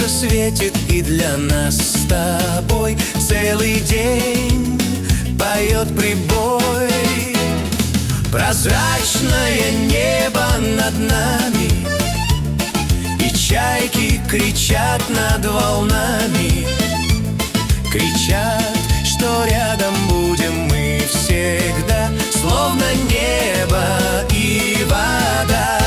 солнце светит, и для нас с тобой целый день поет прибой. Прозрачное небо над нами, и чайки кричат над волнами. Кричат, что рядом будем мы всегда, словно небо и вода.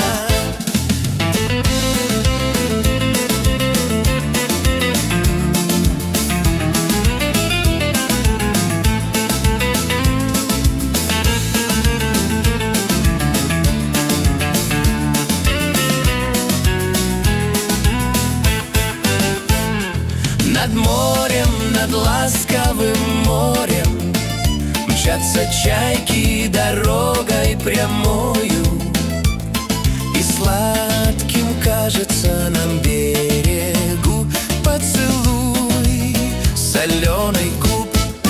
Над морем, над ласковым морем мчатся чайки дорогой прямою, и сладким кажется нам берегу поцелуй соленый губ.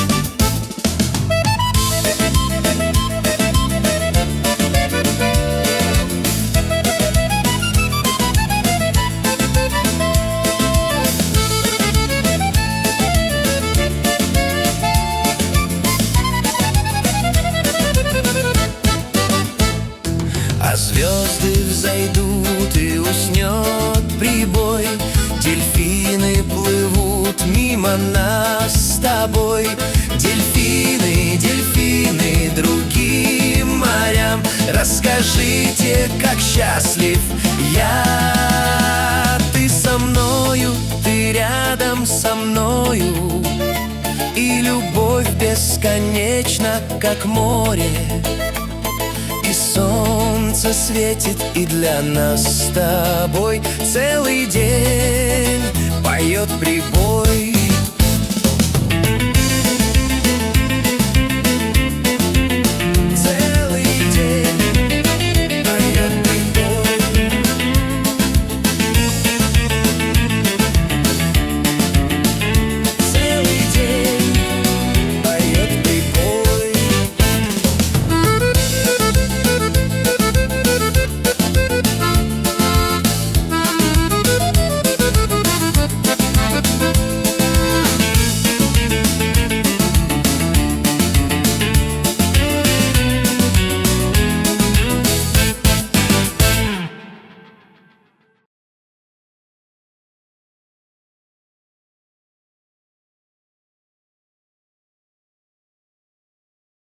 А звезды взойдут, и уснет прибой. Дельфины плывут мимо нас с тобой. Дельфины, дельфины, другим морям, расскажите, как счастлив я. Ты со мною, ты рядом со мною, и любовь бесконечна, как море. И солнце светит, и для нас с тобой целый день